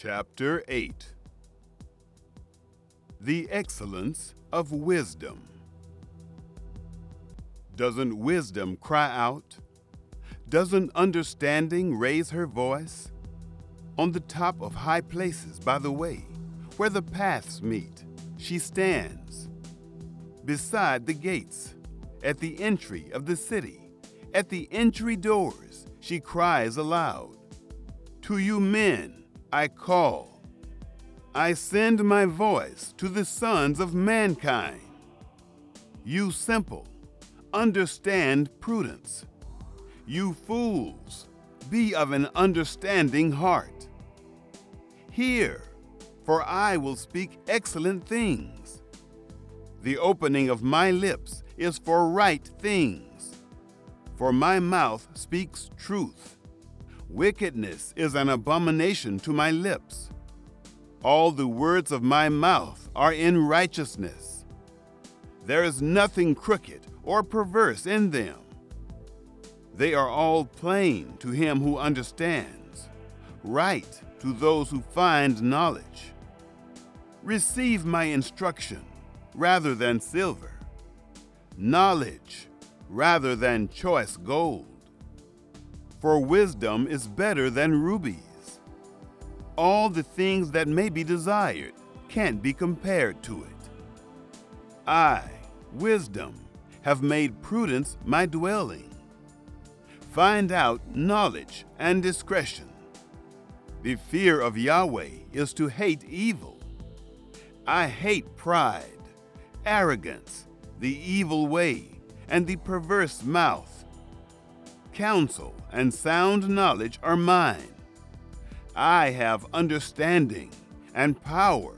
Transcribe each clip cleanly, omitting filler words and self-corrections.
Chapter 8. The Excellence of Wisdom. Doesn't wisdom cry out? Doesn't understanding raise her voice? On the top of high places by the way, where the paths meet, she stands. Beside the gates, at the entry of the city, at the entry doors, she cries aloud, "To you men I call. I send my voice to the sons of mankind. You simple, understand prudence. You fools, be of an understanding heart. Hear, for I will speak excellent things. The opening of my lips is for right things, for my mouth speaks truth. Wickedness is an abomination to my lips. All the words of my mouth are in righteousness. There is nothing crooked or perverse in them. They are all plain to him who understands, right to those who find knowledge. Receive my instruction rather than silver, knowledge rather than choice gold. For wisdom is better than rubies. All the things that may be desired can't be compared to it. I, wisdom, have made prudence my dwelling. Find out knowledge and discretion. The fear of Yahweh is to hate evil. I hate pride, arrogance, the evil way, and the perverse mouth. Counsel and sound knowledge are mine. I have understanding and power.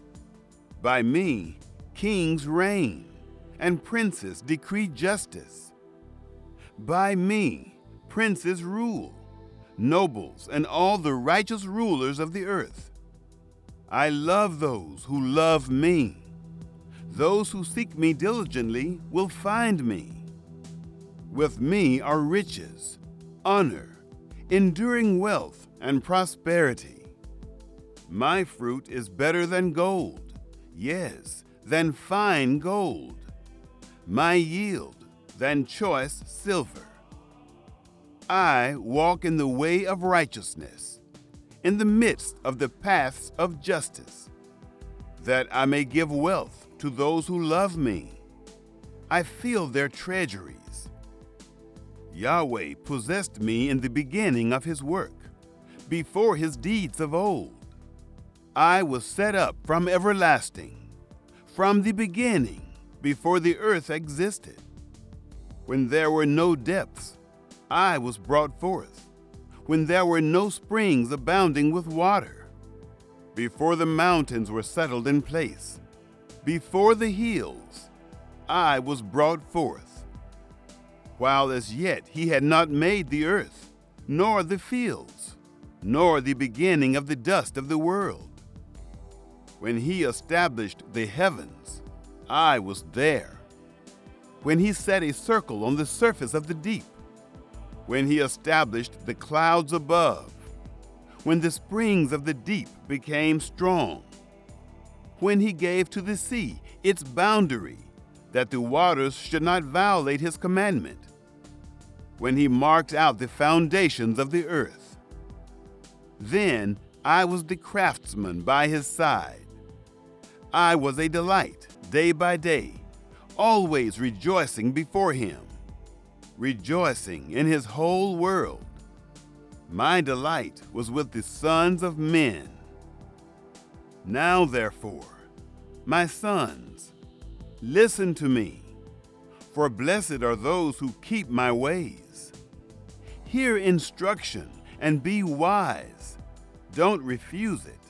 By me, kings reign, and princes decree justice. By me, princes rule, nobles and all the righteous rulers of the earth. I love those who love me. Those who seek me diligently will find me. With me are riches, honor, enduring wealth, and prosperity. My fruit is better than gold, yes, than fine gold. My yield than choice silver. I walk in the way of righteousness, in the midst of the paths of justice, that I may give wealth to those who love me. I fill their treasuries. Yahweh possessed me in the beginning of his work, before his deeds of old. I was set up from everlasting, from the beginning, before the earth existed. When there were no depths, I was brought forth, when there were no springs abounding with water. Before the mountains were settled in place, before the hills, I was brought forth. While as yet he had not made the earth, nor the fields, nor the beginning of the dust of the world. When he established the heavens, I was there. When he set a circle on the surface of the deep, when he established the clouds above, when the springs of the deep became strong, when he gave to the sea its boundary, that the waters should not violate his commandment, when he marked out the foundations of the earth. Then I was the craftsman by his side. I was a delight day by day, always rejoicing before him, rejoicing in his whole world. My delight was with the sons of men. Now therefore, my sons, listen to me, for blessed are those who keep my ways. Hear instruction and be wise. Don't refuse it.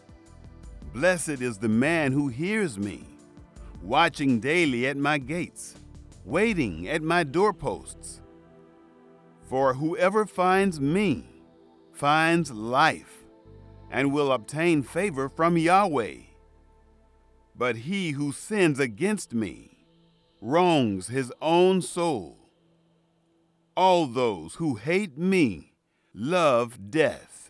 Blessed is the man who hears me, watching daily at my gates, waiting at my doorposts. For whoever finds me finds life, and will obtain favor from Yahweh. But he who sins against me wrongs his own soul. All those who hate me love death.